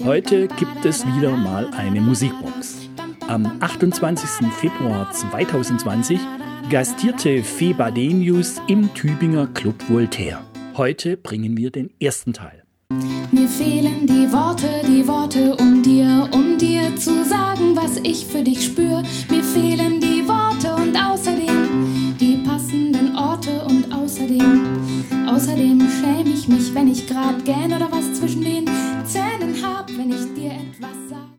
Heute gibt es wieder mal eine Musikbox. Am 28. Februar 2020 gastierte Fe Badenius im Tübinger Club Voltaire. Heute bringen wir den ersten Teil. Mir fehlen die Worte, um dir zu sagen, was ich für dich spür. Mir fehlen die Worte und außerdem die passenden Orte und außerdem schäme ich mich, wenn ich grad gähn oder was zwischen den Zähnen hab, wenn ich dir etwas sag.